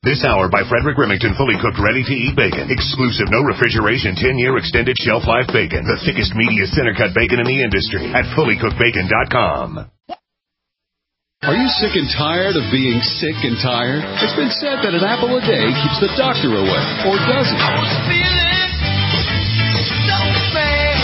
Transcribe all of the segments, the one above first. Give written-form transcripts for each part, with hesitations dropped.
This hour by Frederick Remington, fully cooked, ready-to-eat bacon. Exclusive, no refrigeration, 10-year extended shelf life bacon. The thickest, meatiest center-cut bacon in the industry at fullycookedbacon.com. Are you sick and tired of being sick and tired? It's been said that an apple a day keeps the doctor away, or does it? I was feeling so bad.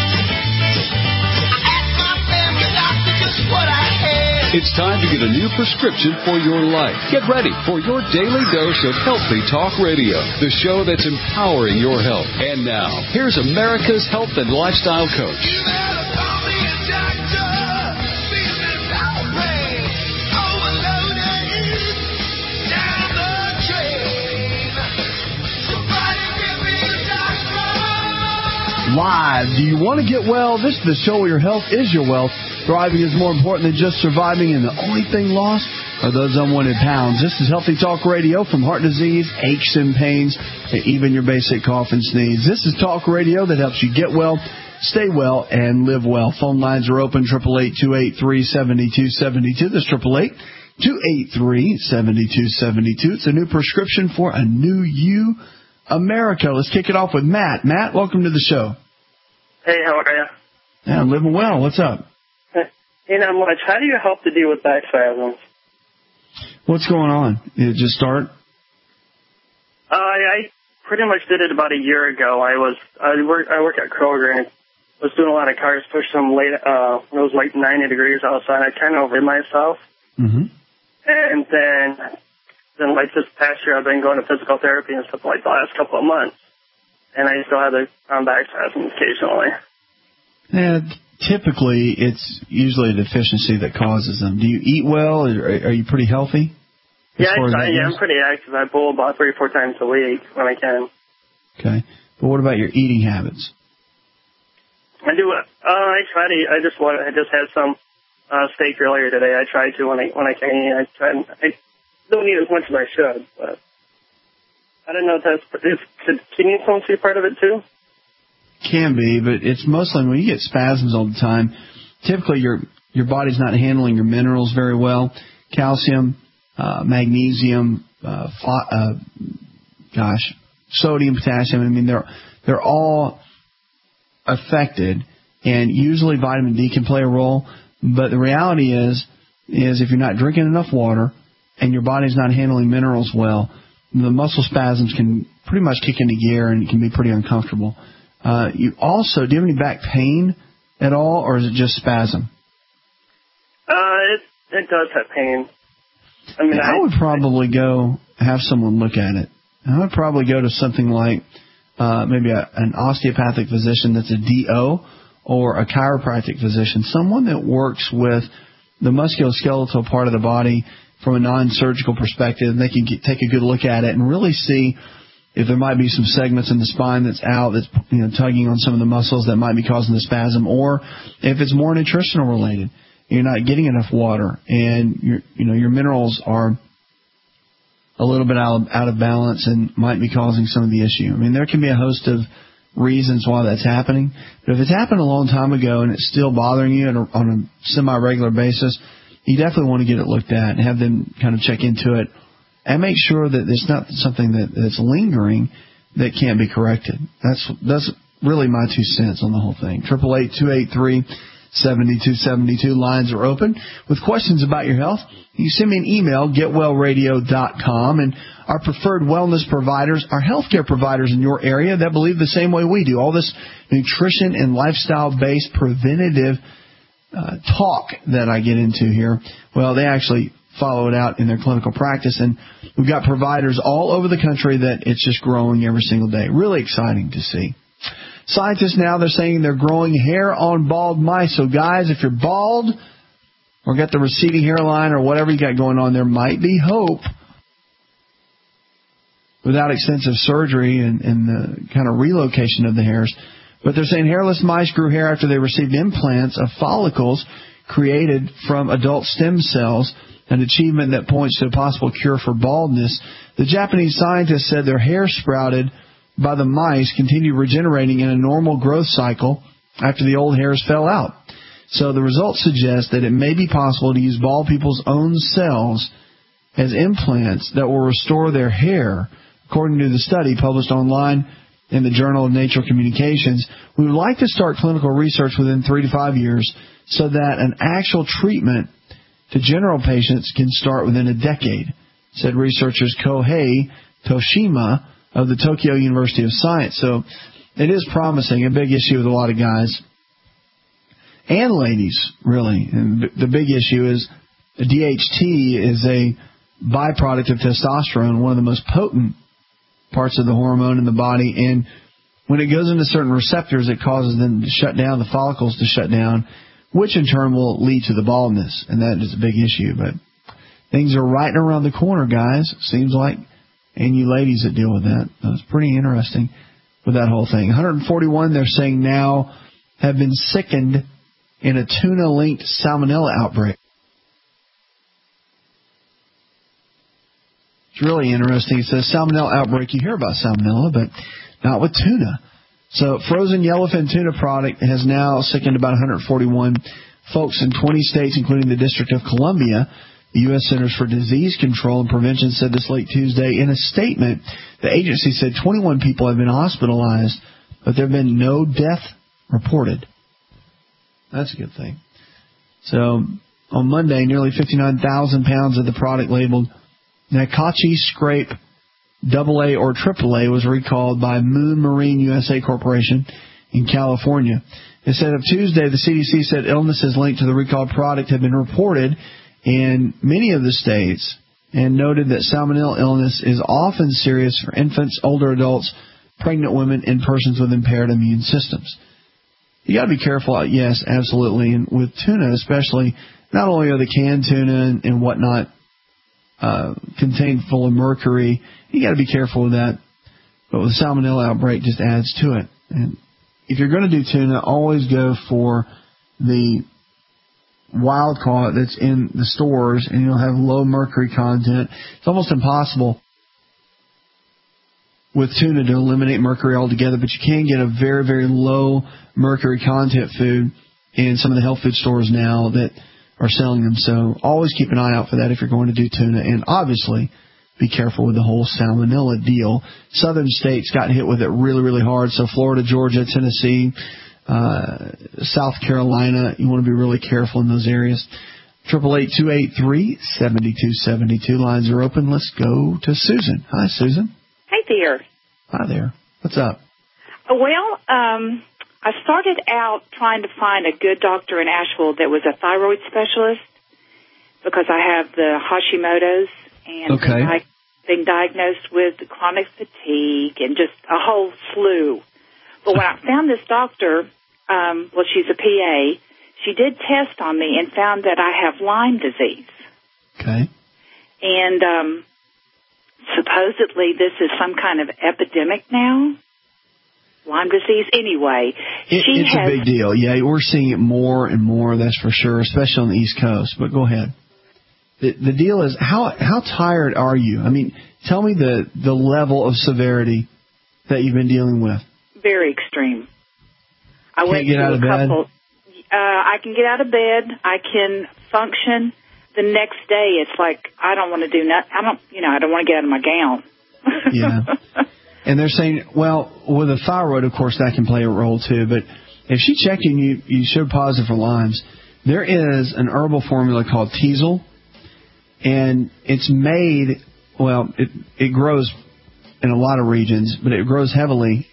I asked my family doctor just what I had. It's time to get a new prescription for your life. Get ready for your daily dose of Healthy Talk Radio, the show that's empowering your health. And now, here's America's health and lifestyle coach. You better call me a doctor. Feeling so bad. Overloaded. Down the drain. Somebody give me a doctor. Live. Do you want to get well? This is the show where your health is your wealth. Thriving is more important than just surviving, and the only thing lost are those unwanted pounds. This is Healthy Talk Radio, from heart disease, aches and pains, to even your basic cough and sneeze. This is Talk Radio that helps you get well, stay well, and live well. Phone lines are open, 888-283-7272. That's 888-283-7272. It's a new prescription for a new you, America. Let's kick it off with Matt. Matt, welcome to the show. Hey, how are you? Yeah, I'm living well. What's up? Hey, not much. How do you help to deal with back spasms? What's going on? Did it just start? I pretty much did it about a year ago. I work at Kroger, and was doing a lot of cars push them late. It was like 90 degrees outside. I kind of overdid myself. Mm-hmm. And then like this past year, I've been going to physical therapy and stuff like the last couple of months. And I still have the back spasms occasionally. Yeah, typically it's usually a deficiency that causes them. Do you eat well? Are you pretty healthy? Yeah, I'm pretty active. I bowl about 3 or 4 times a week when I can. Okay. But what about your eating habits? I do. I try to. I just had some steak earlier today. I try to when I can eat. I don't eat as much as I should, but I don't know if that's. Could kidney stones be part of it too? Can be, but it's mostly when you get spasms all the time. Typically, your body's not handling your minerals very well. Calcium, magnesium, sodium, potassium. I mean, they're all affected, and usually vitamin D can play a role. But the reality is if you're not drinking enough water and your body's not handling minerals well, the muscle spasms can pretty much kick into gear, and it can be pretty uncomfortable. Do you have any back pain at all, or is it just spasm? It does have pain. I mean, I would probably go have someone look at it. I would probably go to something like maybe an osteopathic physician that's a DO, or a chiropractic physician, someone that works with the musculoskeletal part of the body from a non-surgical perspective. They can take a good look at it and really see if there might be some segments in the spine that's out, that's tugging on some of the muscles that might be causing the spasm, or if it's more nutritional related. You're not getting enough water, and your minerals are a little bit out of balance and might be causing some of the issue. I mean, there can be a host of reasons why that's happening, but if it's happened a long time ago and it's still bothering you on a semi-regular basis, you definitely want to get it looked at and have them kind of check into it and make sure that it's not something that's lingering that can't be corrected. That's really my 2 cents on the whole thing. 888-283-7272. Lines are open. With questions about your health, you send me an email, getwellradio.com, and our preferred wellness providers are healthcare providers in your area that believe the same way we do. All this nutrition and lifestyle-based preventative talk that I get into here, well, they actually follow it out in their clinical practice, and we've got providers all over the country that it's just growing every single day. Really exciting to see. Scientists now, they're saying they're growing hair on bald mice. So guys, if you're bald or got the receding hairline or whatever you got going on, there might be hope without extensive surgery and the kind of relocation of the hairs. But they're saying hairless mice grew hair after they received implants of follicles created from adult stem cells, an achievement that points to a possible cure for baldness. The Japanese scientists said their hair sprouted by the mice continued regenerating in a normal growth cycle after the old hairs fell out. So the results suggest that it may be possible to use bald people's own cells as implants that will restore their hair, according to the study published online in the Journal of Nature Communications. We would like to start clinical research within 3 to 5 years so that an actual treatment to general patients can start within a decade, said researchers Kohei Toshima of the Tokyo University of Science. So it is promising, a big issue with a lot of guys and ladies, really. And the big issue is DHT is a byproduct of testosterone, one of the most potent parts of the hormone in the body. And when it goes into certain receptors, it causes them to shut down, the follicles to shut down, which in turn will lead to the baldness. And that is a big issue. But things are right around the corner, guys, seems like. And you ladies that deal with that. It's pretty interesting with that whole thing. 141, they're saying now, have been sickened in a tuna-linked salmonella outbreak. It's really interesting. It says salmonella outbreak. You hear about salmonella, but not with tuna. So frozen yellowfin tuna product has now sickened about 141 folks in 20 states, including the District of Columbia. The U.S. Centers for Disease Control and Prevention said this late Tuesday in a statement. The agency said 21 people have been hospitalized, but there have been no death reported. That's a good thing. So on Monday, nearly 59,000 pounds of the product labeled Nakachi Scrape AA or AAA was recalled by Moon Marine USA Corporation in California. Instead of Tuesday, the CDC said illnesses linked to the recalled product have been reported in many of the states and noted that salmonella illness is often serious for infants, older adults, pregnant women, and persons with impaired immune systems. You got to be careful, yes, absolutely, and with tuna especially. Not only are the canned tuna and whatnot contained full of mercury, you got to be careful with that. But with the salmonella outbreak, just adds to it. And if you're going to do tuna, always go for the wild caught that's in the stores, and you'll have low mercury content. It's almost impossible with tuna to eliminate mercury altogether, but you can get a very, very low mercury content food in some of the health food stores now that are selling them. So always keep an eye out for that if you're going to do tuna. And obviously, be careful with the whole salmonella deal. Southern states got hit with it really, really hard. So Florida, Georgia, Tennessee, South Carolina, you want to be really careful in those areas. 888-283-7272. Lines are open. Let's go to Susan. Hi, Susan. Hey there. Hi there. What's up? Well, I started out trying to find a good doctor in Asheville that was a thyroid specialist because I have the Hashimoto's and been diagnosed with chronic fatigue and just a whole slew. But when I found this doctor, she's a PA, she did test on me and found that I have Lyme disease. Okay. And supposedly this is some kind of epidemic now. Lyme disease, anyway. It's a big deal. Yeah, we're seeing it more and more, that's for sure, especially on the East Coast. But go ahead. The deal is, how tired are you? I mean, tell me the level of severity that you've been dealing with. Very extreme. I Can't get out of bed? I can get out of bed. I can function. The next day, it's like I don't want to do nothing. I don't want to get out of my gown. Yeah. And they're saying, well, with a thyroid, of course, that can play a role too. But if she checked you showed positive for Lyme's, there is an herbal formula called Teasel, and it's made. Well, it grows in a lot of regions, but it grows heavily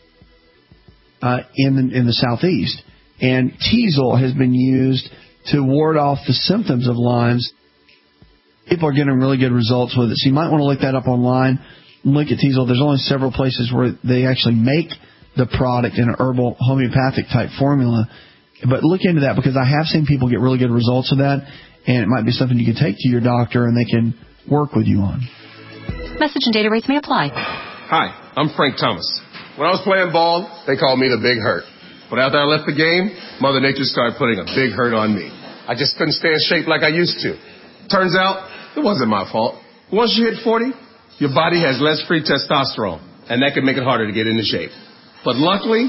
in the southeast. And Teasel has been used to ward off the symptoms of Lyme's. People are getting really good results with it. So you might want to look that up online. Look at Teasel. There's only several places where they actually make the product in an herbal homeopathic type formula. But look into that because I have seen people get really good results with that. And it might be something you can take to your doctor and they can work with you on. Message and data rates may apply. Hi, I'm Frank Thomas. When I was playing ball, they called me the Big Hurt. But after I left the game, Mother Nature started putting a big hurt on me. I just couldn't stay in shape like I used to. Turns out, it wasn't my fault. Once you hit 40, your body has less free testosterone, and that can make it harder to get into shape. But luckily,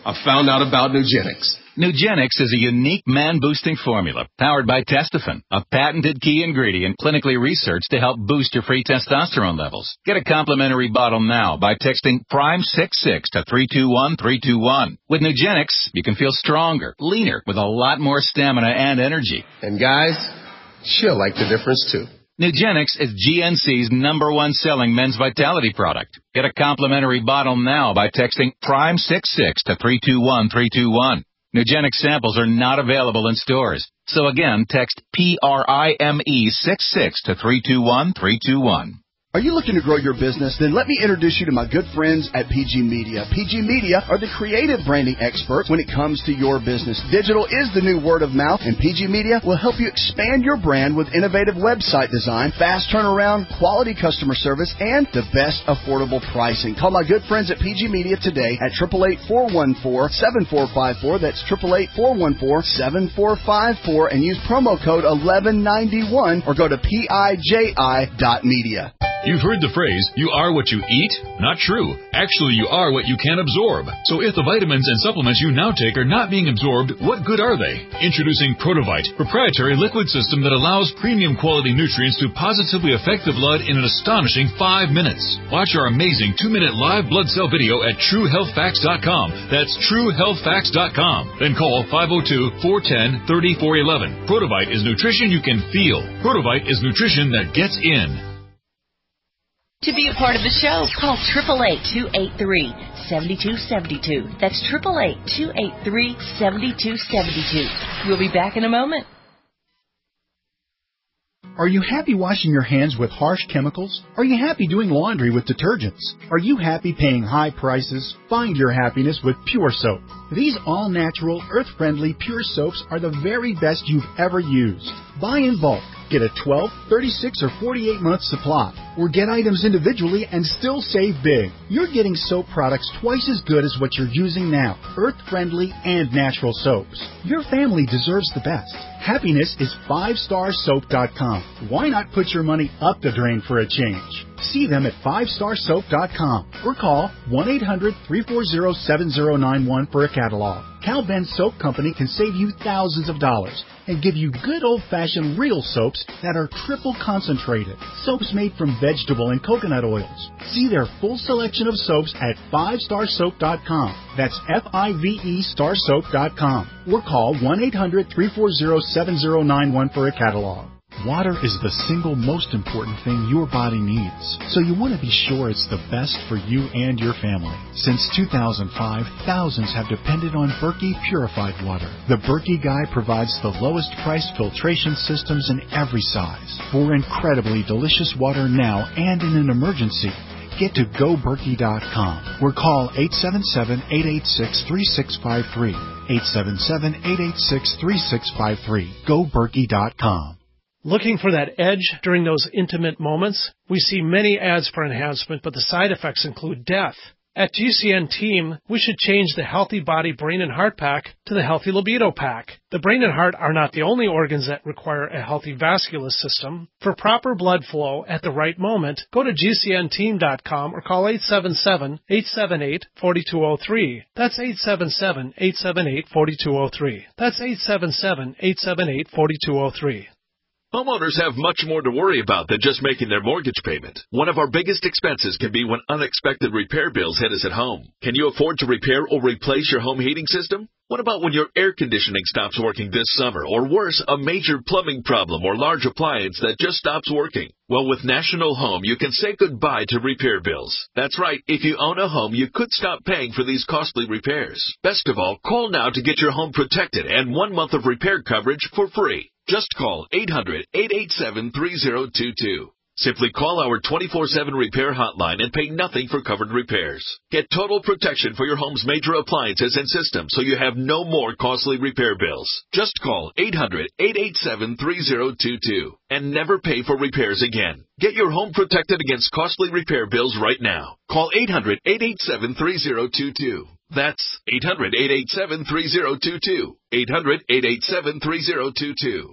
I found out about Nugenix. Nugenix is a unique man-boosting formula powered by Testofen, a patented key ingredient clinically researched to help boost your free testosterone levels. Get a complimentary bottle now by texting PRIME66 to 321321. With Nugenix, you can feel stronger, leaner, with a lot more stamina and energy. And guys, she'll like the difference too. Nugenix is GNC's #1 selling men's vitality product. Get a complimentary bottle now by texting PRIME66 to 321321. Nugenix samples are not available in stores. So again, text PRIME66 to 321321. Are you looking to grow your business? Then let me introduce you to my good friends at PG Media. PG Media are the creative branding experts when it comes to your business. Digital is the new word of mouth, and PG Media will help you expand your brand with innovative website design, fast turnaround, quality customer service, and the best affordable pricing. Call my good friends at PG Media today at 888-414-7454. That's 888-414-7454, and use promo code 1191 or go to PIJI.media. You've heard the phrase, you are what you eat? Not true. Actually, you are what you can absorb. So if the vitamins and supplements you now take are not being absorbed, what good are they? Introducing Protovite, proprietary liquid system that allows premium quality nutrients to positively affect the blood in an astonishing 5 minutes. Watch our amazing 2-minute live blood cell video at TrueHealthFacts.com. That's TrueHealthFacts.com. Then call 502-410-3411. Protovite is nutrition you can feel. Protovite is nutrition that gets in. To be a part of the show, call 888-283-7272. That's 888-283-7272. We'll be back in a moment. Are you happy washing your hands with harsh chemicals? Are you happy doing laundry with detergents? Are you happy paying high prices? Find your happiness with Pure Soap. These all-natural, earth-friendly Pure Soaps are the very best you've ever used. Buy in bulk. Get a 12, 36, or 48-month supply. Or get items individually and still save big. You're getting soap products twice as good as what you're using now. Earth-friendly and natural soaps. Your family deserves the best. Happiness is 5starsoap.com. Why not put your money up the drain for a change? See them at 5starsoap.com or call 1-800-340-7091 for a catalog. Cal Ben Soap Company can save you thousands of dollars and give you good old-fashioned real soaps that are triple concentrated. Soaps made from vegetable and coconut oils. See their full selection of soaps at 5starsoap.com. That's F-I-V-E starsoap.com. Or call 1-800-340-7091 for a catalog. Water is the single most important thing your body needs, so you want to be sure it's the best for you and your family. Since 2005, thousands have depended on Berkey purified water. The Berkey Guy provides the lowest priced filtration systems in every size. For incredibly delicious water now and in an emergency, get to GoBerkey.com or call 877-886-3653. 877-886-3653. GoBerkey.com. Looking for that edge during those intimate moments? We see many ads for enhancement, but the side effects include death. At GCN Team, we should change the Healthy Body, Brain, and Heart Pack to the Healthy Libido Pack. The brain and heart are not the only organs that require a healthy vascular system. For proper blood flow at the right moment, go to GCNteam.com or call 877-878-4203. That's 877-878-4203. That's 877-878-4203. Homeowners have much more to worry about than just making their mortgage payment. One of our biggest expenses can be when unexpected repair bills hit us at home. Can you afford to repair or replace your home heating system? What about when your air conditioning stops working this summer? Or worse, a major plumbing problem or large appliance that just stops working? Well, with National Home, you can say goodbye to repair bills. That's right. If you own a home, you could stop paying for these costly repairs. Best of all, call now to get your home protected and 1 month of repair coverage for free. Just call 800-887-3022. Simply call our 24/7 repair hotline and pay nothing for covered repairs. Get total protection for your home's major appliances and systems so you have no more costly repair bills. Just call 800-887-3022 and never pay for repairs again. Get your home protected against costly repair bills right now. Call 800-887-3022. That's 800-887-3022. 800-887-3022.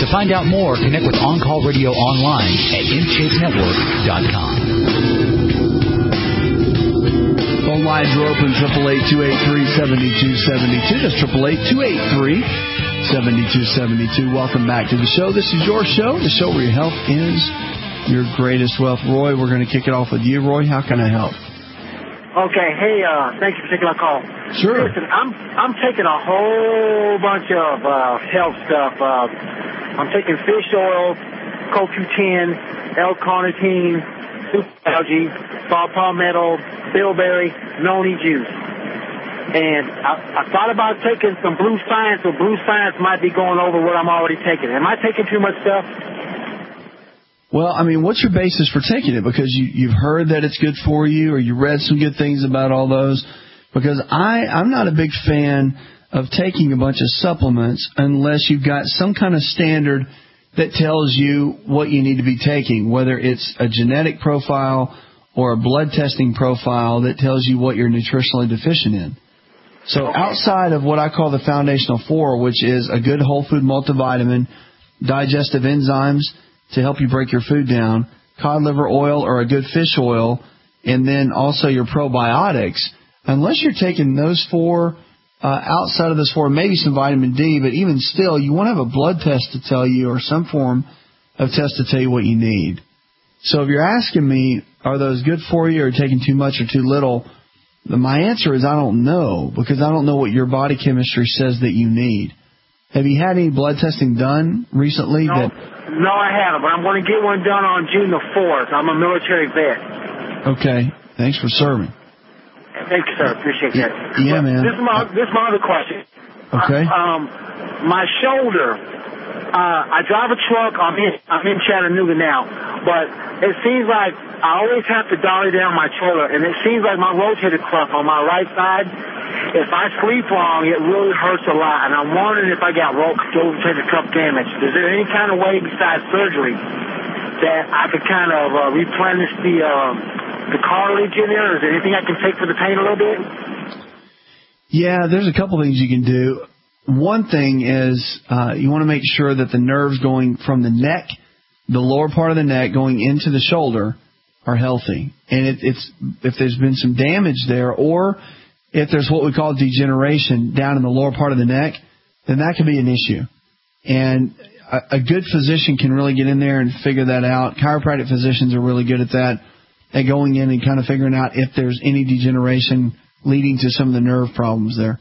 To find out more, connect with On Call Radio online at InShapeNetwork.com. Phone lines are open, 888-283-7272. That's 888-283-7272. Welcome back to the show. This is your show, the show where your health is your greatest wealth. Roy, we're going to kick it off with you. Roy, how can I help? Okay, hey, thank you for taking my call. Sure. Listen, I'm taking a whole bunch of health stuff. I'm taking fish oil, CoQ10, L-carnitine, super algae, saw palmetto, bilberry, noni juice. And I thought about taking some Blue Science, but Blue Science might be going over what I'm already taking. Am I taking too much stuff? Well, I mean, what's your basis for taking it? Because you've heard that it's good for you, or you read some good things about all those? Because I'm not a big fan of taking a bunch of supplements unless you've got some kind of standard that tells you what you need to be taking, whether it's a genetic profile or a blood testing profile that tells you what you're nutritionally deficient in. So outside of what I call the foundational four, which is a good whole food multivitamin, digestive enzymes to help you break your food down, cod liver oil or a good fish oil, and then also your probiotics, unless you're taking those four, outside of those four, maybe some vitamin D, but even still, you want to have a blood test to tell you, or some form of test to tell you what you need. So if you're asking me, are those good for you or taking too much or too little, my answer is I don't know, because I don't know what your body chemistry says that you need. Have you had any blood testing done recently? No, I haven't, but I'm going to get one done on June the 4th. I'm a military vet. Okay. Thanks for serving. Thank you, sir. Appreciate that. Yeah, man. This is my other question. Okay. My shoulder, I drive a truck. I'm in Chattanooga now, but it seems like I always have to dolly down my shoulder, and it seems like my rotator cuff on my right side, if I sleep long, it really hurts a lot, and I'm wondering if I got rotator cuff damage. Is there any kind of way besides surgery that I could kind of replenish the cartilage in there? Is there anything I can take for the pain a little bit? Yeah, there's a couple things you can do. One thing is you want to make sure that the nerves going from the neck, the lower part of the neck, going into the shoulder are healthy. And if there's been some damage there, or if there's what we call degeneration down in the lower part of the neck, then that can be an issue. And a good physician can really get in there and figure that out. Chiropractic physicians are really good at that, at going in and kind of figuring out if there's any degeneration leading to some of the nerve problems there.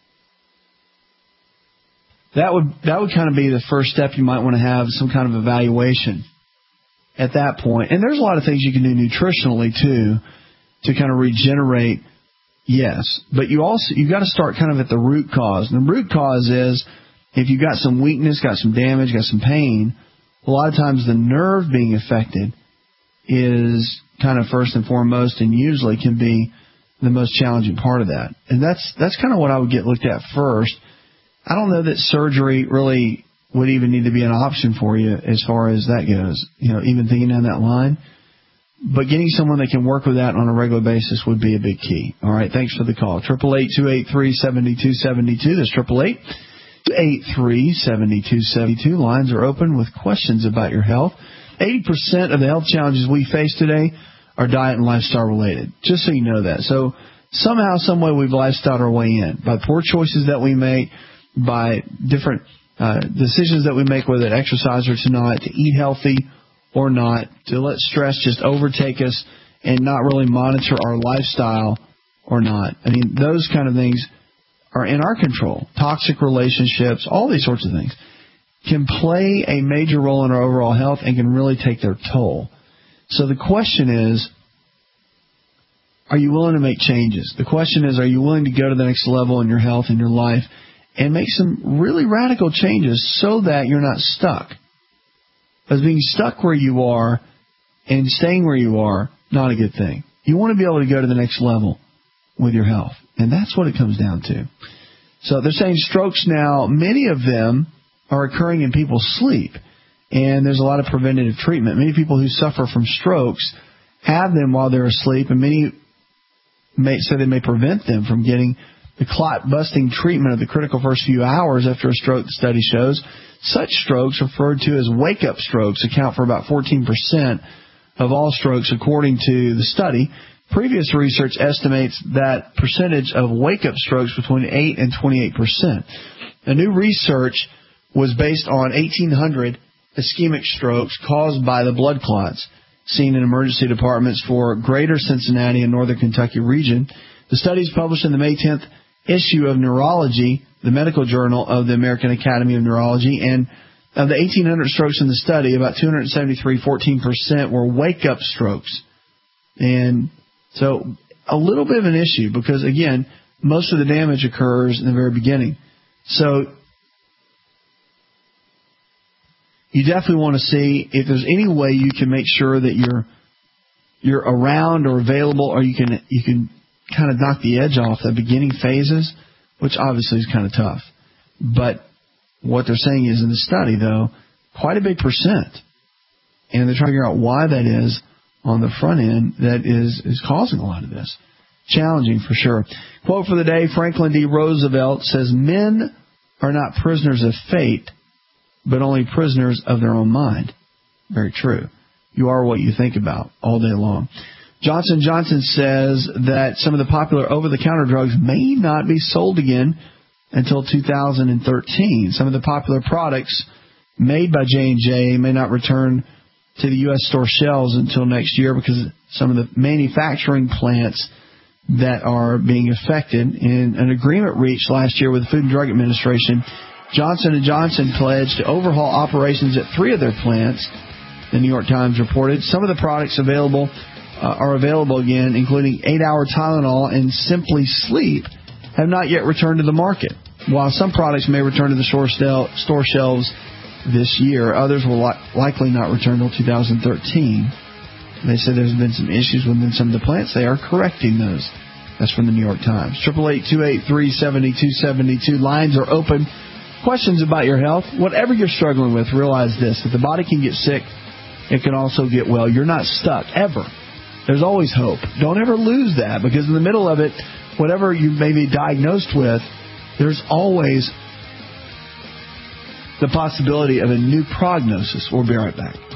That would kind of be the first step. You might want to have some kind of evaluation at that point. And there's a lot of things you can do nutritionally too to kind of regenerate. Yes, but you've got to start kind of at the root cause. And the root cause is if you've got some weakness, got some damage, got some pain, a lot of times the nerve being affected is kind of first and foremost, and usually can be the most challenging part of that. And that's kind of what I would get looked at first. I don't know that surgery really would even need to be an option for you as far as that goes, even thinking down that line. But getting someone that can work with that on a regular basis would be a big key. All right, thanks for the call. 888-283-7272. That's 888-283-7272. Lines are open with questions about your health. 80% of the health challenges we face today are diet and lifestyle related, just so you know that. So somehow, some way, we've lifestyled our way in by poor choices that we make, by different decisions that we make, whether to exercise or to not, to eat healthy or not, to let stress just overtake us and not really monitor our lifestyle or not. I mean, those kind of things are in our control. Toxic relationships, all these sorts of things can play a major role in our overall health and can really take their toll. So the question is, are you willing to make changes? The question is, are you willing to go to the next level in your health and your life and make some really radical changes so that you're not stuck? Because being stuck where you are and staying where you are, not a good thing. You want to be able to go to the next level with your health. And that's what it comes down to. So they're saying strokes now, many of them are occurring in people's sleep. And there's a lot of preventative treatment. Many people who suffer from strokes have them while they're asleep, and many may say they may prevent them from getting the clot-busting treatment of the critical first few hours after a stroke, the study shows. Such strokes, referred to as wake-up strokes, account for about 14% of all strokes, according to the study. Previous research estimates that percentage of wake-up strokes between 8 and 28%. The new research was based on 1,800 ischemic strokes caused by the blood clots seen in emergency departments for Greater Cincinnati and Northern Kentucky region. The study is published in the May 10th issue of Neurology, the medical journal of the American Academy of Neurology, and of the 1,800 strokes in the study, about 273, 14% were wake-up strokes. And so a little bit of an issue because, again, most of the damage occurs in the very beginning. So you definitely want to see if there's any way you can make sure that you're around or available, or you can kind of knock the edge off the beginning phases, which obviously is kind of tough. But what they're saying is in the study, though, quite a big percent. And they're trying to figure out why that is on the front end that is causing a lot of this. Challenging for sure. Quote for the day, Franklin D. Roosevelt says, "Men are not prisoners of fate, but only prisoners of their own mind." Very true. You are what you think about all day long. Johnson & Johnson says that some of the popular over-the-counter drugs may not be sold again until 2013. Some of the popular products made by J&J may not return to the U.S. store shelves until next year because some of the manufacturing plants that are being affected. In an agreement reached last year with the Food and Drug Administration, Johnson & Johnson pledged to overhaul operations at 3 of their plants, the New York Times reported. Some of the products are available again, including 8-Hour Tylenol and Simply Sleep, have not yet returned to the market. While some products may return to the store shelves this year, others will likely not return until 2013. They said there's been some issues within some of the plants. They are correcting those. That's from the New York Times. 888-283-7272. Lines are open. Questions about your health, whatever you're struggling with, realize this. If the body can get sick, it can also get well. You're not stuck, ever. There's always hope. Don't ever lose that, because in the middle of it, whatever you may be diagnosed with, there's always the possibility of a new prognosis. We'll be right back.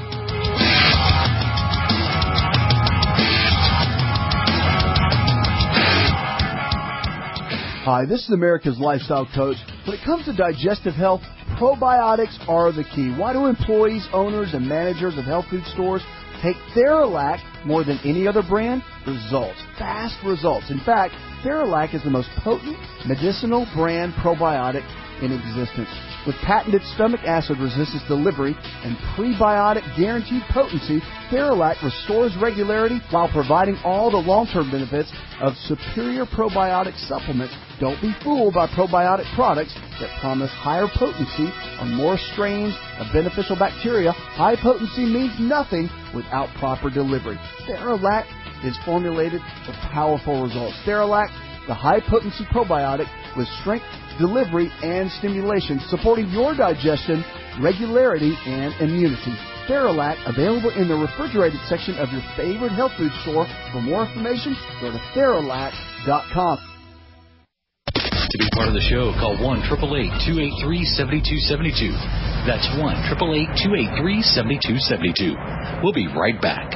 Hi, this is America's Lifestyle Coach. When it comes to digestive health, probiotics are the key. Why do employees, owners, and managers of health food stores take Theralac more than any other brand? Results. Fast results. In fact, Theralac is the most potent medicinal brand probiotic in existence. With patented stomach acid resistance delivery and prebiotic guaranteed potency, Theralac restores regularity while providing all the long-term benefits of superior probiotic supplements. Don't be fooled by probiotic products that promise higher potency on more strains of beneficial bacteria. High potency means nothing without proper delivery. Theralac is formulated for powerful results. Theralac, the high-potency probiotic with strength, delivery, and stimulation, supporting your digestion, regularity, and immunity. Theralac, available in the refrigerated section of your favorite health food store. For more information, go to Theralac.com. To be part of the show, call 1-888-283-7272. That's 1-888-283-7272. We'll be right back.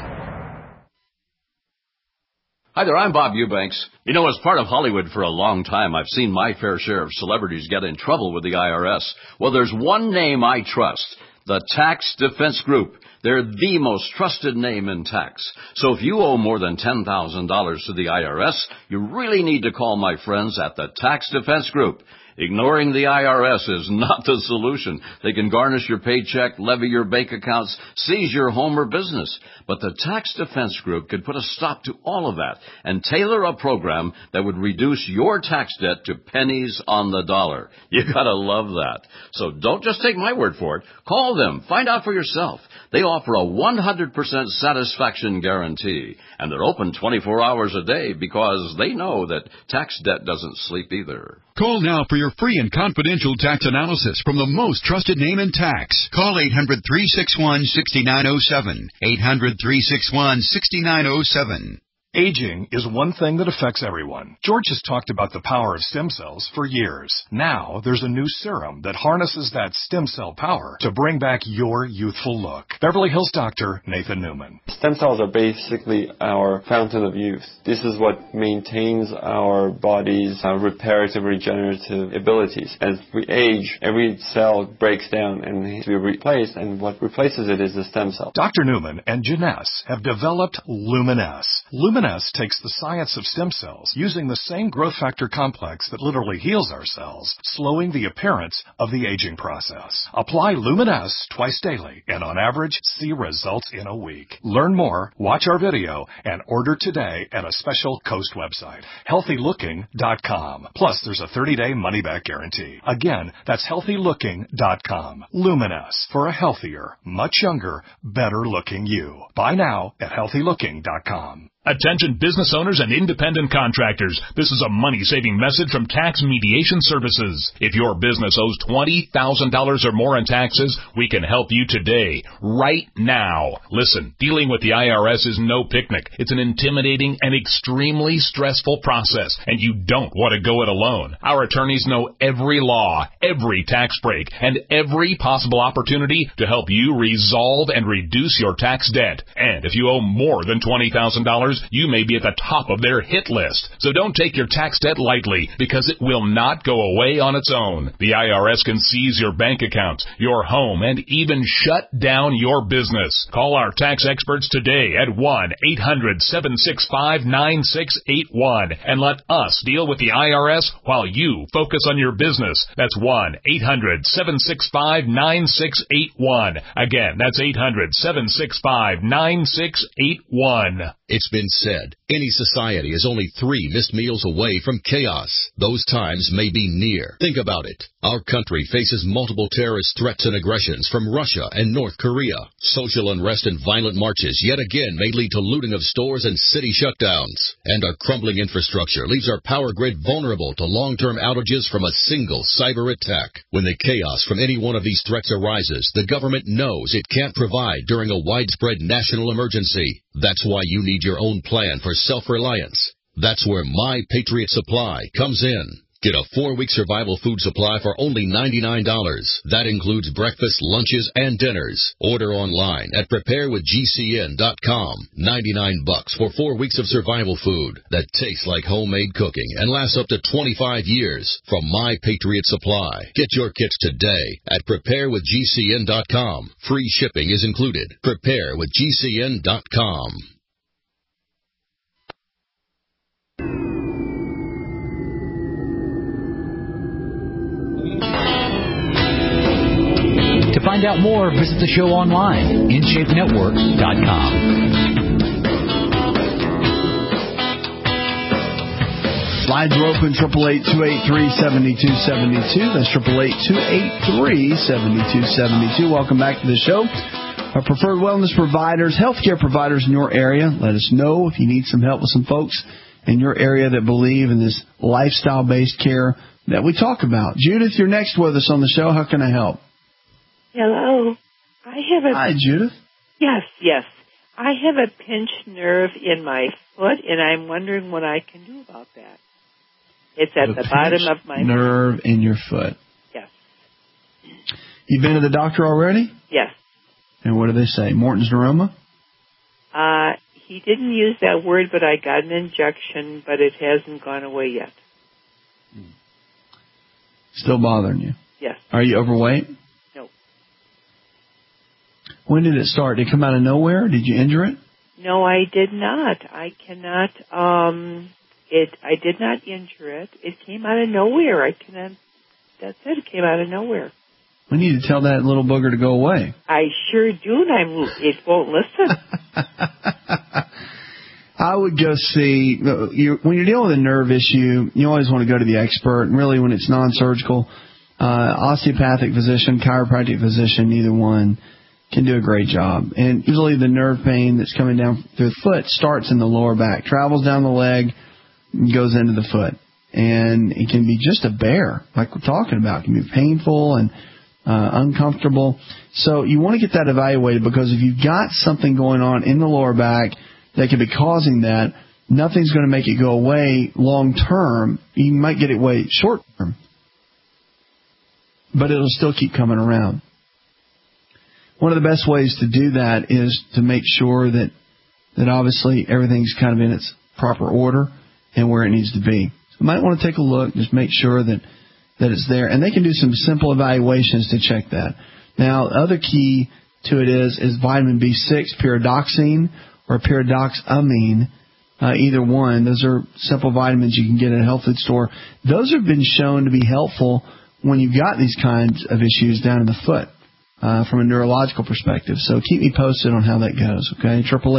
Hi there, I'm Bob Eubanks. You know, as part of Hollywood for a long time, I've seen my fair share of celebrities get in trouble with the IRS. Well, there's one name I trust, the Tax Defense Group. They're the most trusted name in tax. So if you owe more than $10,000 to the IRS, you really need to call my friends at the Tax Defense Group. Ignoring the IRS is not the solution. They can garnish your paycheck, levy your bank accounts, seize your home or business. But the Tax Defense Group could put a stop to all of that and tailor a program that would reduce your tax debt to pennies on the dollar. You gotta love that. So don't just take my word for it. Call them. Find out for yourself. They offer a 100% satisfaction guarantee. And they're open 24 hours a day because they know that tax debt doesn't sleep either. Call now for your free and confidential tax analysis from the most trusted name in tax. Call 800-361-6907. 800-361-6907. Aging is one thing that affects everyone. George has talked about the power of stem cells for years. Now, there's a new serum that harnesses that stem cell power to bring back your youthful look. Beverly Hills doctor Nathan Newman. Stem cells are basically our fountain of youth. This is what maintains our body's reparative, regenerative abilities. As we age, every cell breaks down and needs to be replaced, and what replaces it is the stem cell. Dr. Newman and Janess have developed Luminess. Luminess takes the science of stem cells, using the same growth factor complex that literally heals our cells, slowing the appearance of the aging process. Apply Luminess twice daily, and on average, see results in a week. Learn more, watch our video, and order today at a special Coast website, healthylooking.com. Plus, there's a 30-day money-back guarantee. Again, that's healthylooking.com. Luminess, for a healthier, much younger, better-looking you. Buy now at healthylooking.com. Attention business owners and independent contractors. This is a money-saving message from Tax Mediation Services. If your business owes $20,000 or more in taxes, we can help you today, right now. Listen, dealing with the IRS is no picnic. It's an intimidating and extremely stressful process, and you don't want to go it alone. Our attorneys know every law, every tax break, and every possible opportunity to help you resolve and reduce your tax debt. And if you owe more than $20,000, you may be at the top of their hit list. So don't take your tax debt lightly, because it will not go away on its own. The IRS can seize your bank accounts, your home, and even shut down your business. Call our tax experts today at 1-800-765-9681 and let us deal with the IRS while you focus on your business. That's 1-800-765-9681. Again, that's 800-765-9681. It's been said, any society is only 3 missed meals away from chaos. Those times may be near. Think about it. Our country faces multiple terrorist threats and aggressions from Russia and North Korea. Social unrest and violent marches yet again may lead to looting of stores and city shutdowns. And our crumbling infrastructure leaves our power grid vulnerable to long-term outages from a single cyber attack. When the chaos from any one of these threats arises, the government knows it can't provide during a widespread national emergency. That's why you need your own plan for self-reliance. That's where My Patriot Supply comes in. Get a 4-week survival food supply for only $99. That includes breakfast, lunches, and dinners. Order online at preparewithgcn.com. $99 for 4 weeks of survival food that tastes like homemade cooking and lasts up to 25 years from My Patriot Supply. Get your kits today at preparewithgcn.com. Free shipping is included. Preparewithgcn.com. To find out more, visit the show online, InShapeNetwork.com. Lines are open, 888-283-7272. That's 888-283-7272. Welcome back to the show. Our preferred wellness providers, healthcare providers in your area. Let us know if you need some help with some folks in your area that believe in this lifestyle-based care that we talk about. Judith, you're next with us on the show. How can I help? Hello. Hi, Judith. Yes. I have a pinched nerve in my foot, and I'm wondering what I can do about that. It's at the bottom of my nerve in your foot. Yes. You've been to the doctor already? Yes. And what do they say? Morton's neuroma? He didn't use that word, but I got an injection, but it hasn't gone away yet. Still bothering you? Yes. Are you overweight? No. When did it start? Did it come out of nowhere? Did you injure it? No, I did not. I cannot, I did not injure it. It came out of nowhere. That's it. It came out of nowhere. We need to tell that little booger to go away. I sure do, and it won't listen. I would go see, when you're dealing with a nerve issue, you always want to go to the expert. And really, when it's non-surgical, osteopathic physician, chiropractic physician, either one can do a great job. And usually the nerve pain that's coming down through the foot starts in the lower back, travels down the leg, and goes into the foot. And it can be just a bear, like we're talking about. It can be painful and uncomfortable. So you want to get that evaluated, because if you've got something going on in the lower back that could be causing that, nothing's going to make it go away long term. You might get it away short term, but it'll still keep coming around. One of the best ways to do that is to make sure that obviously everything's kind of in its proper order and where it needs to be. So you might want to take a look, just make sure that it's there. And they can do some simple evaluations to check that. Now, the other key to it is vitamin B6, pyridoxine, or pyridoxamine, either one. Those are simple vitamins you can get at a health food store. Those have been shown to be helpful when you've got these kinds of issues down in the foot from a neurological perspective. So keep me posted on how that goes, okay?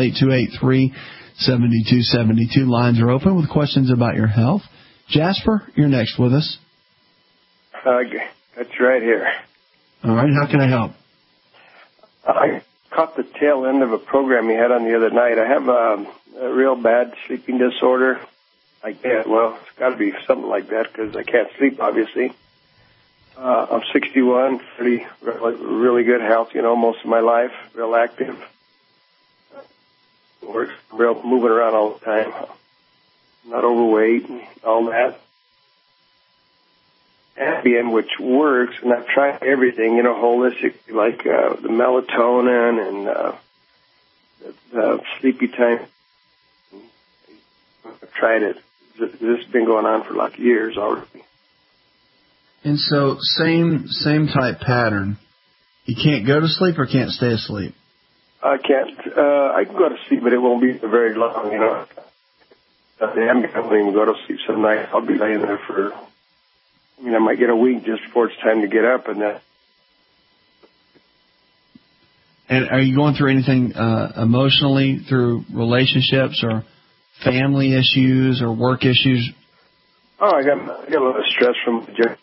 888-283-7272. Lines are open with questions about your health. Jasper, you're next with us. That's right here. All right, how can I help? I caught the tail end of a program you had on the other night. I have a real bad sleeping disorder. It's got to be something like that because I can't sleep, obviously. I'm 61, really good health, most of my life, real active. Real moving around all the time. Not overweight and all that. Ambien, which works, and I've tried everything, holistic, like the melatonin and the sleepy time. I've tried it. This has been going on for like years already. And so, same type pattern. You can't go to sleep or can't stay asleep? I can't. I can go to sleep, but it won't be very long, I won't even go to sleep some nights. I'll be laying there for... I might get a week just before it's time to get up, and that. And are you going through anything emotionally, through relationships or family issues or work issues? Oh, I got a lot of stress from the journey.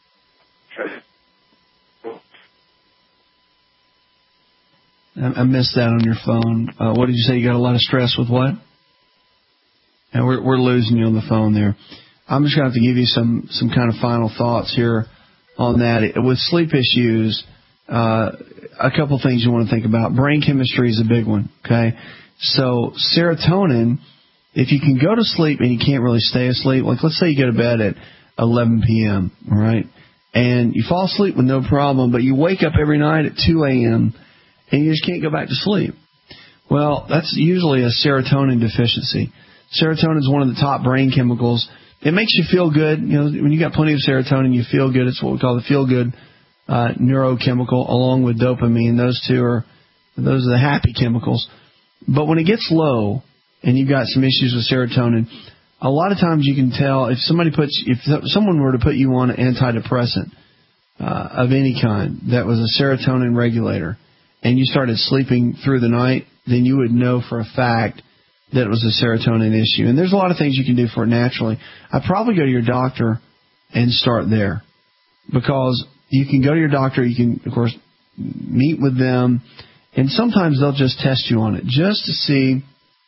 I missed that on your phone. What did you say? You got a lot of stress with what? And we're losing you on the phone there. I'm just going to have to give you some kind of final thoughts here on that. With sleep issues, a couple things you want to think about. Brain chemistry is a big one, okay? So serotonin, if you can go to sleep and you can't really stay asleep, like let's say you go to bed at 11 p.m., all right, and you fall asleep with no problem, but you wake up every night at 2 a.m., and you just can't go back to sleep. Well, that's usually a serotonin deficiency. Serotonin is one of the top brain chemicals. It makes you feel good. When you got plenty of serotonin, you feel good. It's what we call the feel-good neurochemical, along with dopamine. Those are the happy chemicals. But when it gets low and you've got some issues with serotonin, a lot of times you can tell if someone were to put you on an antidepressant of any kind that was a serotonin regulator, and you started sleeping through the night, then you would know for a fact that it was a serotonin issue. And there's a lot of things you can do for it naturally. I'd probably go to your doctor and start there, because you can go to your doctor, you can, of course, meet with them, and sometimes they'll just test you on it just to see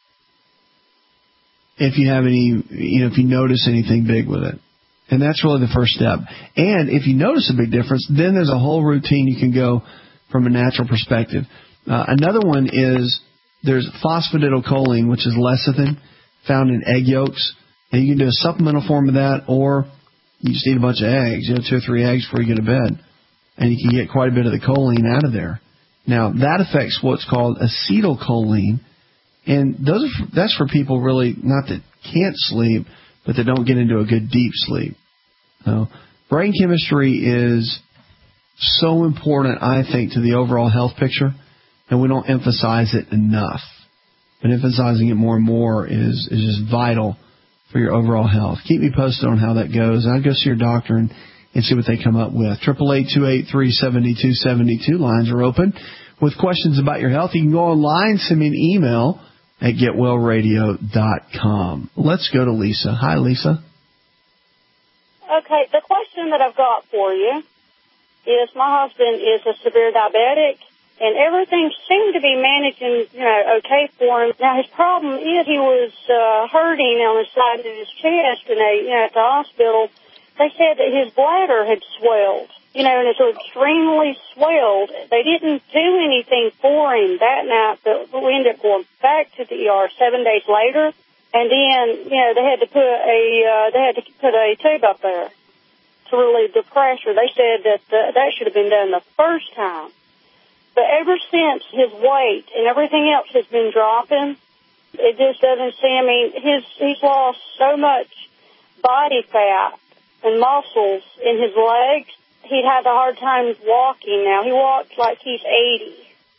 if you have any, if you notice anything big with it. And that's really the first step. And if you notice a big difference, then there's a whole routine you can go from a natural perspective. Another one is there's phosphatidylcholine, which is lecithin, found in egg yolks. And you can do a supplemental form of that, or you just eat a bunch of eggs, 2 or 3 eggs before you go to bed. And you can get quite a bit of the choline out of there. Now, that affects what's called acetylcholine. And that's for people really not that can't sleep, but that don't get into a good deep sleep. So, brain chemistry is so important, I think, to the overall health picture, and we don't emphasize it enough. But emphasizing it more and more is just vital for your overall health. Keep me posted on how that goes. I'll go see your doctor and see what they come up with. 888-283-7272. Lines are open. With questions about your health, you can go online, send me an email at getwellradio.com. Let's go to Lisa. Hi, Lisa. Okay, the question that I've got for you is my husband is a severe diabetic, and everything seemed to be managing, okay for him. Now, his problem is he was hurting on the side of his chest, and at the hospital, they said that his bladder had swelled, and it's extremely swelled. They didn't do anything for him that night, but we ended up going back to the ER 7 days later, And then, they had to put a tube up there to relieve the pressure. They said that that should have been done the first time. But ever since, his weight and everything else has been dropping. It just doesn't seem, he's lost so much body fat and muscles in his legs. He'd have a hard time walking now. He walks like he's 80.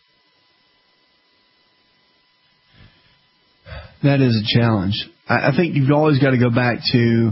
That is a challenge. I think you've always got to go back to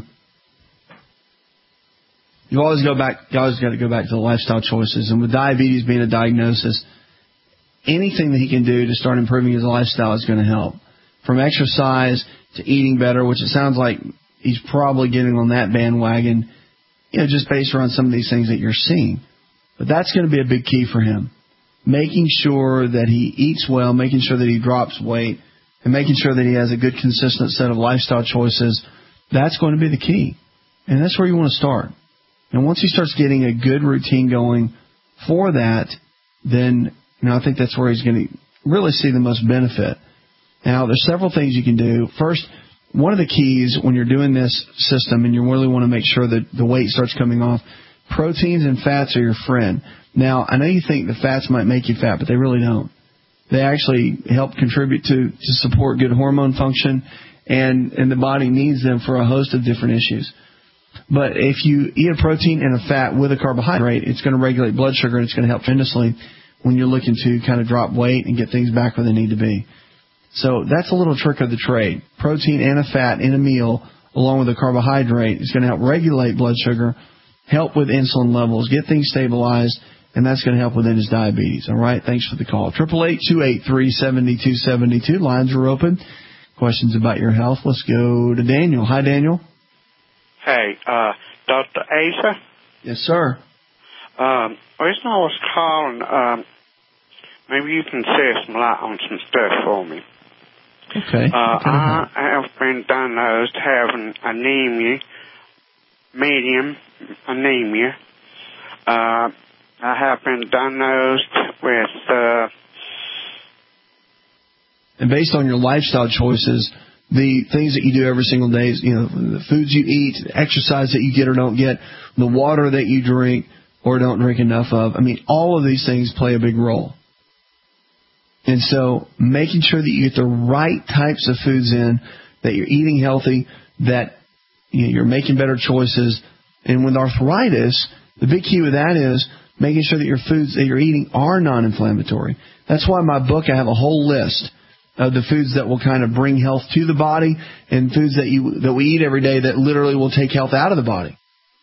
the lifestyle choices. And with diabetes being a diagnosis, anything that he can do to start improving his lifestyle is going to help. From exercise to eating better, which it sounds like he's probably getting on that bandwagon, just based around some of these things that you're seeing. But that's going to be a big key for him. Making sure that he eats well, making sure that he drops weight, and making sure that he has a good, consistent set of lifestyle choices, that's going to be the key. And that's where you want to start. And once he starts getting a good routine going for that, then I think that's where he's going to really see the most benefit. Now, there's several things you can do. First, one of the keys when you're doing this system and you really want to make sure that the weight starts coming off, proteins and fats are your friend. Now, I know you think the fats might make you fat, but they really don't. They actually help contribute to support good hormone function, and the body needs them for a host of different issues. But if you eat a protein and a fat with a carbohydrate, it's going to regulate blood sugar, and it's going to help tremendously when you're looking to kind of drop weight and get things back where they need to be. So that's a little trick of the trade. Protein and a fat in a meal, along with a carbohydrate, is going to help regulate blood sugar, help with insulin levels, get things stabilized, and that's going to help within his diabetes. All right? Thanks for the call. 888-283-7272. Lines are open. Questions about your health. Let's go to Daniel. Hi, Daniel. Hey, Dr. Asa? Yes, sir. Reason I was calling, maybe you can shed some light on some stuff for me. Okay. I have been diagnosed having anemia, medium anemia. I have been diagnosed with... And based on your lifestyle choices, the things that you do every single day, the foods you eat, the exercise that you get or don't get, the water that you drink or don't drink enough of, all of these things play a big role. And so making sure that you get the right types of foods in, that you're eating healthy, that you're making better choices. And with arthritis, the big key with that is making sure that your foods that you're eating are non-inflammatory. That's why in my book I have a whole list of the foods that will kind of bring health to the body and foods that we eat every day that literally will take health out of the body.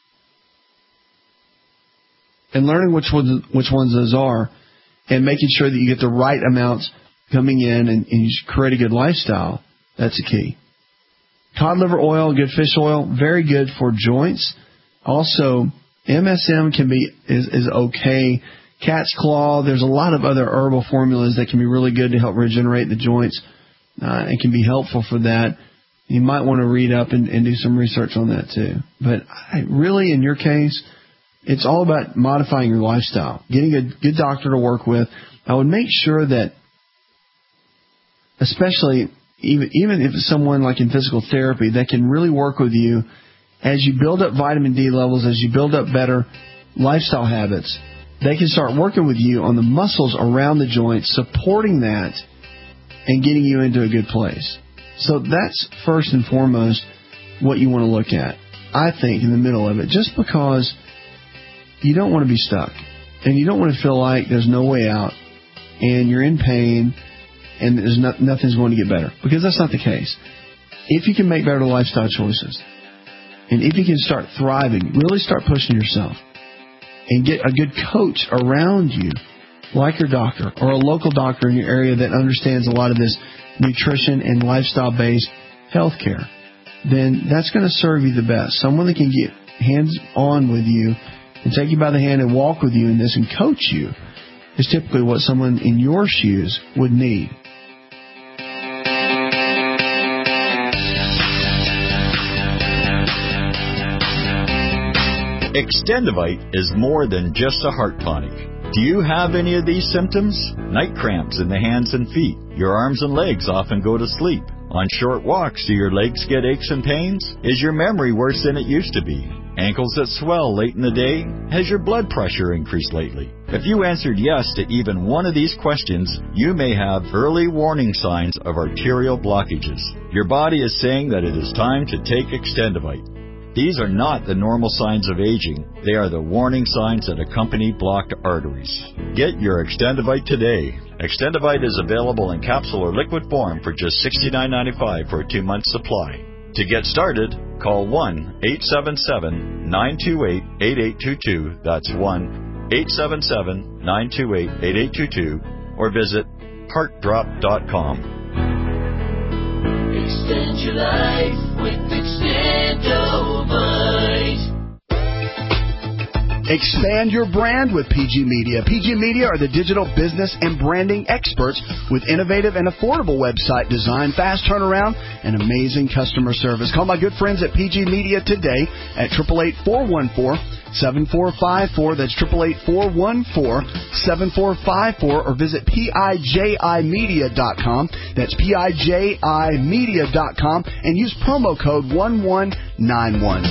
And learning which ones those are, and making sure that you get the right amounts coming in and you create a good lifestyle, that's the key. Cod liver oil, good fish oil, very good for joints. Also, MSM is okay. Cat's claw, there's a lot of other herbal formulas that can be really good to help regenerate the joints and can be helpful for that. You might want to read up and do some research on that too. But really, in your case, it's all about modifying your lifestyle, getting a good doctor to work with. I would make sure that, especially even if it's someone like in physical therapy, that can really work with you as you build up vitamin D levels, as you build up better lifestyle habits. They can start working with you on the muscles around the joints, supporting that and getting you into a good place. So that's first and foremost what you want to look at, I think, in the middle of it, just because you don't want to be stuck and you don't want to feel like there's no way out and you're in pain and there's nothing's going to get better, because that's not the case. If you can make better lifestyle choices and if you can start thriving, really start pushing yourself and get a good coach around you, like your doctor or a local doctor in your area that understands a lot of this nutrition and lifestyle-based health care, then that's going to serve you the best. Someone that can get hands-on with you and take you by the hand and walk with you in this and coach you is typically what someone in your shoes would need. Extendivite is more than just a heart tonic. Do you have any of these symptoms? Night cramps in the hands and feet. Your arms and legs often go to sleep. On short walks, do your legs get aches and pains? Is your memory worse than it used to be? Ankles that swell late in the day? Has your blood pressure increased lately? If you answered yes to even one of these questions, you may have early warning signs of arterial blockages. Your body is saying that it is time to take Extendivite. These are not the normal signs of aging. They are the warning signs that accompany blocked arteries. Get your Extendivite today. Extendivite is available in capsule or liquid form for just $69.95 for a 2-month supply. To get started, call 1-877-928-8822. That's 1-877-928-8822. Or visit heartdrop.com. Extend your life with Extendivite. Expand your brand with PG Media. PG Media are the digital business and branding experts with innovative and affordable website design, fast turnaround, and amazing customer service. Call my good friends at PG Media today at 888-414-7454. That's 888-414-7454, or visit PIJImedia.com. That's PIJImedia.com, and use promo code 1191.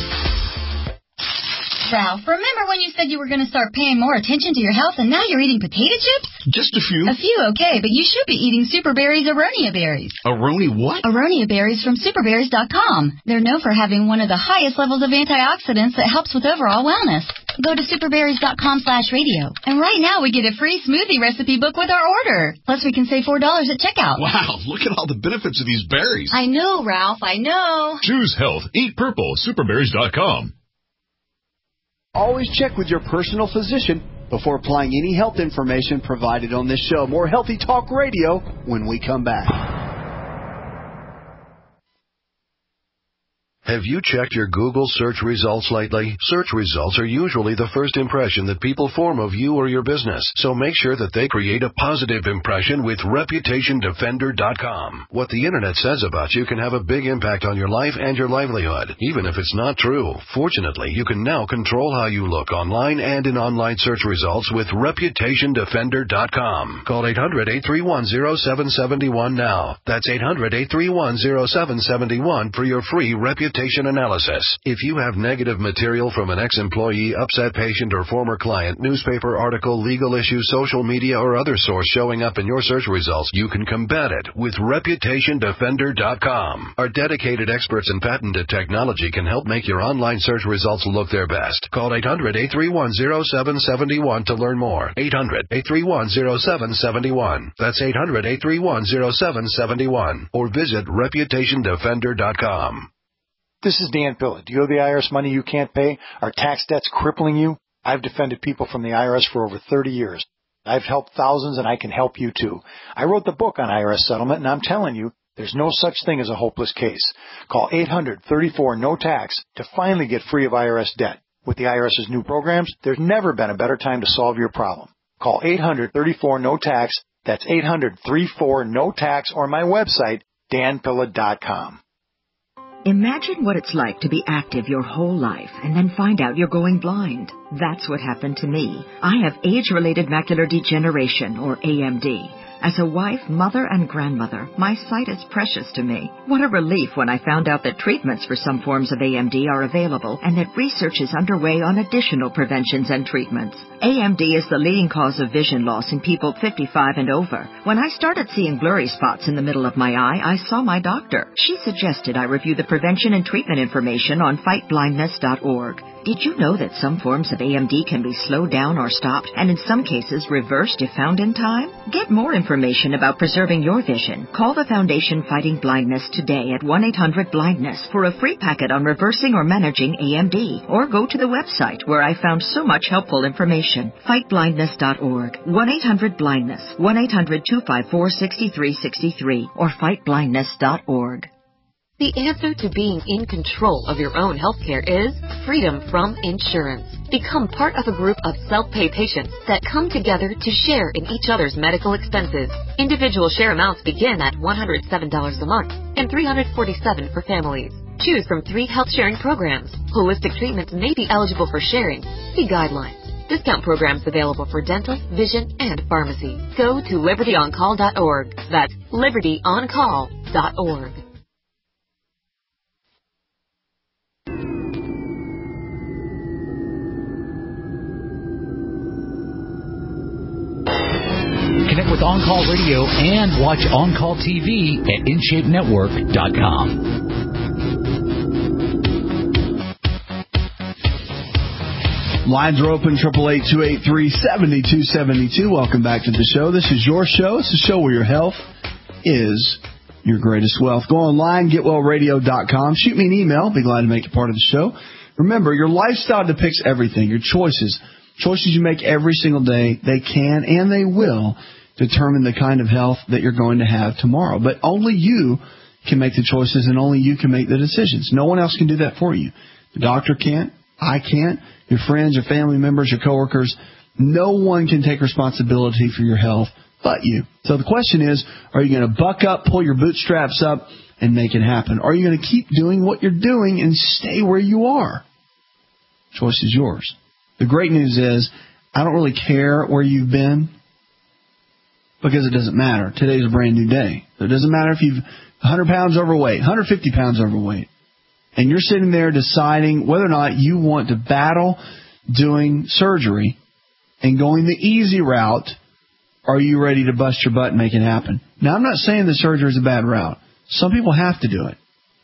Ralph, remember when you said you were going to start paying more attention to your health, and now you're eating potato chips? Just a few. A few, okay, but you should be eating Super Berries Aronia berries. Aroni what? Aronia berries from superberries.com. They're known for having one of the highest levels of antioxidants that helps with overall wellness. Go to superberries.com/radio. And right now we get a free smoothie recipe book with our order. Plus we can save $4 at checkout. Wow, look at all the benefits of these berries. I know, Ralph, I know. Choose health. Eat purple. Superberries.com. Always check with your personal physician before applying any health information provided on this show. More Healthy Talk Radio when we come back. Have you checked your Google search results lately? Search results are usually the first impression that people form of you or your business, so make sure that they create a positive impression with ReputationDefender.com. What the Internet says about you can have a big impact on your life and your livelihood, even if it's not true. Fortunately, you can now control how you look online and in online search results with ReputationDefender.com. Call 800-831-0771 now. That's 800-831-0771 for your free reputation analysis. If you have negative material from an ex-employee, upset patient, or former client, newspaper article, legal issue, social media, or other source showing up in your search results, you can combat it with ReputationDefender.com. Our dedicated experts in patented technology can help make your online search results look their best. Call 800-831-0771 to learn more. 800-831-0771. That's 800-831-0771. Or visit ReputationDefender.com. This is Dan Pilla. Do you owe the IRS money you can't pay? Are tax debts crippling you? I've defended people from the IRS for over 30 years. I've helped thousands, and I can help you too. I wrote the book on IRS settlement, and I'm telling you, there's no such thing as a hopeless case. Call 800-34-NO-TAX to finally get free of IRS debt. With the IRS's new programs, there's never been a better time to solve your problem. Call 800-34-NO-TAX. That's 800-34-NO-TAX, or my website, danpilla.com. Imagine what it's like to be active your whole life and then find out you're going blind. That's what happened to me. I have age-related macular degeneration, or AMD. As a wife, mother, and grandmother, my sight is precious to me. What a relief when I found out that treatments for some forms of AMD are available and that research is underway on additional preventions and treatments. AMD is the leading cause of vision loss in people 55 and over. When I started seeing blurry spots in the middle of my eye, I saw my doctor. She suggested I review the prevention and treatment information on fightblindness.org. Did you know that some forms of AMD can be slowed down or stopped, and in some cases reversed if found in time? Get more information about preserving your vision. Call the Foundation Fighting Blindness today at 1-800-BLINDNESS for a free packet on reversing or managing AMD. Or go to the website where I found so much helpful information. Fightblindness.org. 1-800-BLINDNESS. 1-800-254-6363. Or fightblindness.org. The answer to being in control of your own healthcare is freedom from insurance. Become part of a group of self-pay patients that come together to share in each other's medical expenses. Individual share amounts begin at $107 a month and $347 for families. Choose from 3 health sharing programs. Holistic treatments may be eligible for sharing. See guidelines. Discount programs available for dental, vision, and pharmacy. Go to libertyoncall.org. That's libertyoncall.org. Connect with On Call Radio and watch On Call TV at InShapeNetwork.com. Lines are open, 888-283-7272. Welcome back to the show. This is your show. It's a show where your health is your greatest wealth. Go online, getwellradio.com. Shoot me an email. Be glad to make you part of the show. Remember, your lifestyle depicts everything. Your choices you make every single day, they can and they will determine the kind of health that you're going to have tomorrow. But only you can make the choices and only you can make the decisions. No one else can do that for you. The doctor can't. I can't. Your friends, your family members, your coworkers. No one can take responsibility for your health but you. So the question is, are you going to buck up, pull your bootstraps up, and make it happen? Or are you going to keep doing what you're doing and stay where you are? Choice is yours. The great news is, I don't really care where you've been because it doesn't matter. Today's a brand new day. So it doesn't matter if you've 100 pounds overweight, 150 pounds overweight, and you're sitting there deciding whether or not you want to battle doing surgery and going the easy route. Are you ready to bust your butt and make it happen? Now, I'm not saying the surgery is a bad route. Some people have to do it.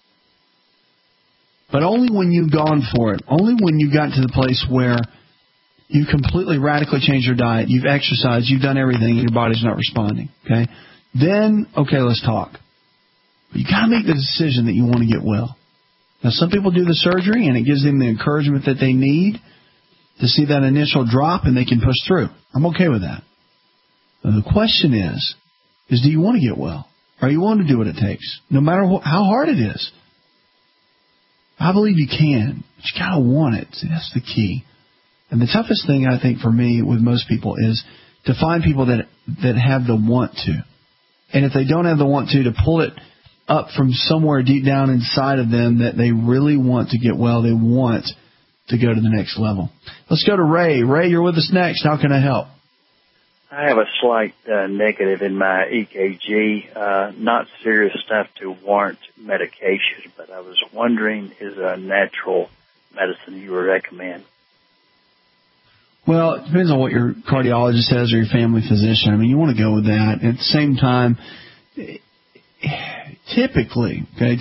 But only when you've gone for it, only when you've gotten to the place where you completely radically changed your diet, you've exercised, you've done everything, and your body's not responding. Okay? Then, okay, let's talk. But you got to make the decision that you want to get well. Now, some people do the surgery, and it gives them the encouragement that they need to see that initial drop, and they can push through. I'm okay with that. Now, the question is do you want to get well? Are you willing to do what it takes, no matter how hard it is? I believe you can, but you got to want it. See, that's the key. And the toughest thing, I think, for me with most people is to find people that have the want to. And if they don't have the want to pull it up from somewhere deep down inside of them that they really want to get well, they want to go to the next level. Let's go to Ray. Ray, you're with us next. How can I help? I have a slight negative in my EKG, not serious enough to warrant medication, but I was wondering, is a natural medicine you would recommend? Well, it depends on what your cardiologist says or your family physician. I mean, you want to go with that. At the same time, typically,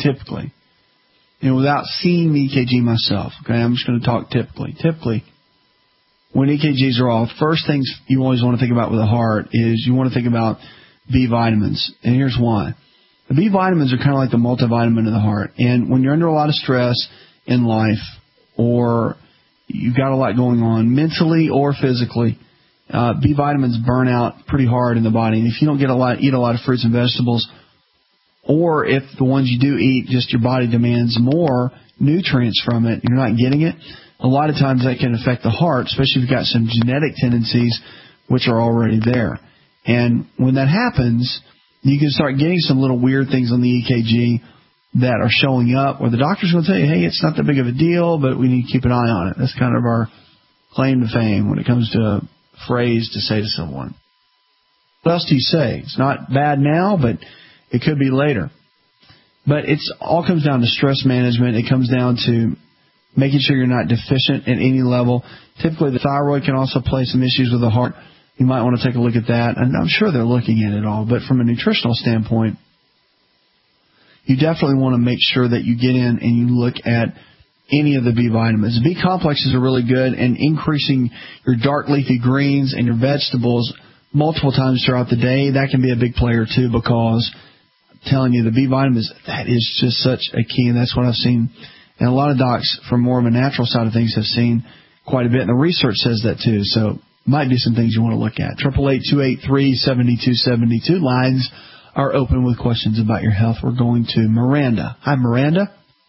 without seeing the EKG myself, I'm just going to talk typically, when EKGs are off, first things you always want to think about with the heart is you want to think about B vitamins. And here's why. The B vitamins are kind of like the multivitamin of the heart. And when you're under a lot of stress in life or you've got a lot going on mentally or physically, B vitamins burn out pretty hard in the body. And if you don't eat a lot of fruits and vegetables, or if the ones you do eat, just your body demands more nutrients from it, you're not getting it, a lot of times that can affect the heart, especially if you've got some genetic tendencies which are already there. And when that happens, you can start getting some little weird things on the EKG that are showing up where the doctor's going to tell you, hey, it's not that big of a deal, but we need to keep an eye on it. That's kind of our claim to fame when it comes to a phrase to say to someone. What else do you say? It's not bad now, but it could be later. But it all comes down to stress management. It comes down to making sure you're not deficient at any level. Typically, the thyroid can also play some issues with the heart. You might want to take a look at that. And I'm sure they're looking at it all. But from a nutritional standpoint, you definitely want to make sure that you get in and you look at any of the B vitamins. The B complexes are really good, and increasing your dark leafy greens and your vegetables multiple times throughout the day, that can be a big player too, because I'm telling you, the B vitamins, that is just such a key, and that's what I've seen. And a lot of docs from more of a natural side of things have seen quite a bit, and the research says that too. So might be some things you want to look at. 888-283-7272. Lines are open with questions about your health. We're going to Miranda. Hi, Miranda.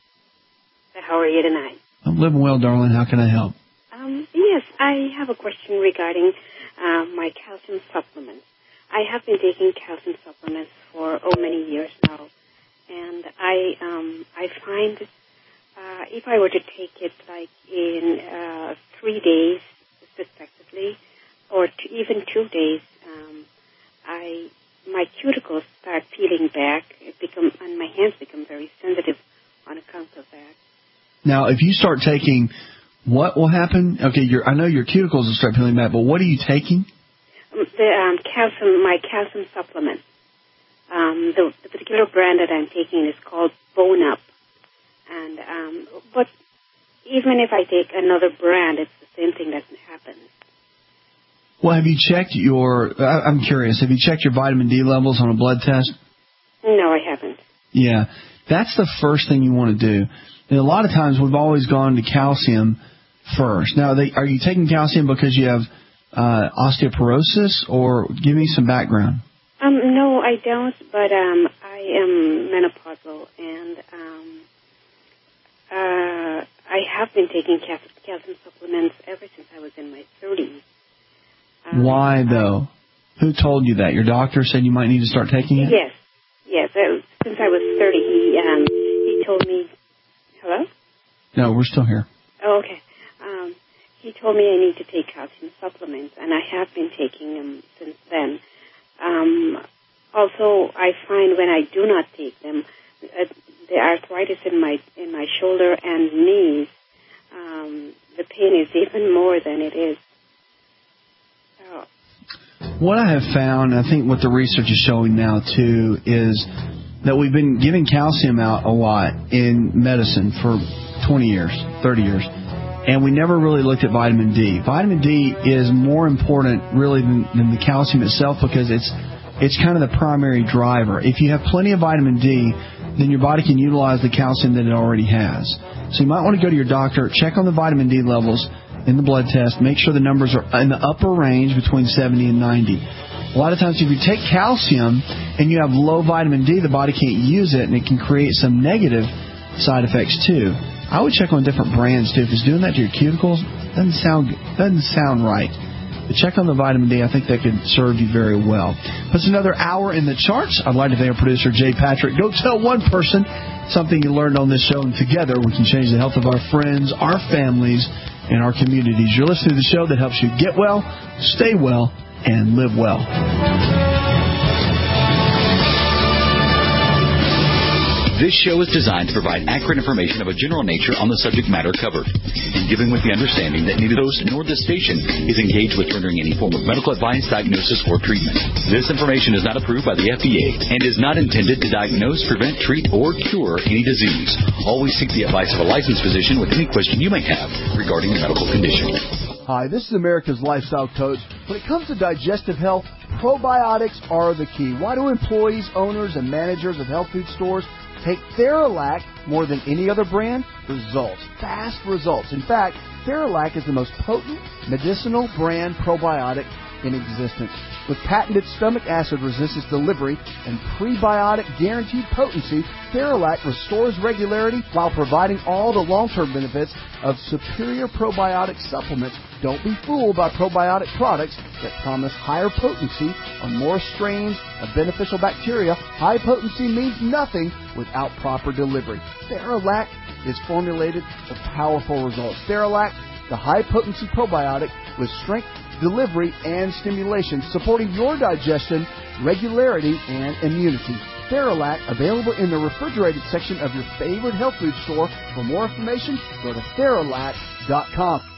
How are you tonight? I'm living well, darling. How can I help? Yes, I have a question regarding my calcium supplements. I have been taking calcium supplements for many years now, and I find if I were to take it like in 3 days successively, continuously, or even 2 days, my cuticles start peeling back. And my hands become very sensitive on account of that. Now, if you start taking, what will happen? Okay, I know your cuticles will start peeling back, but what are you taking? My calcium supplement. The particular brand that I'm taking is called Bone Up. And but even if I take another brand, it's the same thing that happens. Well, have you checked I'm curious, have you checked your vitamin D levels on a blood test? No, I haven't. Yeah, that's the first thing you want to do. And a lot of times we've always gone to calcium first. Now, are you taking calcium because you have osteoporosis, or give me some background? No, I don't, but I am menopausal, and I have been taking calcium supplements ever since I was in my 30s. Why, though? Who told you that? Your doctor said you might need to start taking it? Yes. Since I was 30, he told me... Hello? No, we're still here. Oh, okay. He told me I need to take calcium supplements, and I have been taking them since then. Also, I find when I do not take them, the arthritis in my shoulder and knees, the pain is even more than it is. What I have found, I think what the research is showing now, too, is that we've been giving calcium out a lot in medicine for 20 years, 30 years, and we never really looked at vitamin D. Vitamin D is more important, really, than the calcium itself, because it's kind of the primary driver. If you have plenty of vitamin D, then your body can utilize the calcium that it already has. So you might want to go to your doctor, check on the vitamin D levels in the blood test, make sure the numbers are in the upper range between 70 and 90. A lot of times if you take calcium and you have low vitamin D, the body can't use it, and it can create some negative side effects too. I would check on different brands too. If it's doing that to your cuticles, doesn't sound right. But check on the vitamin D. I think that could serve you very well. That's another hour in the charts. I'd like to thank our producer, Jay Patrick. Go tell one person something you learned on this show, and together we can change the health of our friends, our families, and our communities. You're listening to the show that helps you get well, stay well, and live well. This show is designed to provide accurate information of a general nature on the subject matter covered, and given with the understanding that neither the host nor the station is engaged with rendering any form of medical advice, diagnosis, or treatment. This information is not approved by the FDA and is not intended to diagnose, prevent, treat, or cure any disease. Always seek the advice of a licensed physician with any question you may have regarding your medical condition. Hi, this is America's Lifestyle Coach. When it comes to digestive health, probiotics are the key. Why do employees, owners, and managers of health food stores take Theralac more than any other brand? Results. Fast results. In fact, Theralac is the most potent medicinal brand probiotic in existence. With patented stomach acid resistance delivery and prebiotic guaranteed potency, Theralac restores regularity while providing all the long-term benefits of superior probiotic supplements. Don't be fooled by probiotic products that promise higher potency on more strains of beneficial bacteria. High potency means nothing without proper delivery. Theralac is formulated for powerful results. Theralac, the high-potency probiotic with strength, delivery, and stimulation, supporting your digestion, regularity, and immunity. Theralac, available in the refrigerated section of your favorite health food store. For more information, go to Theralac.com.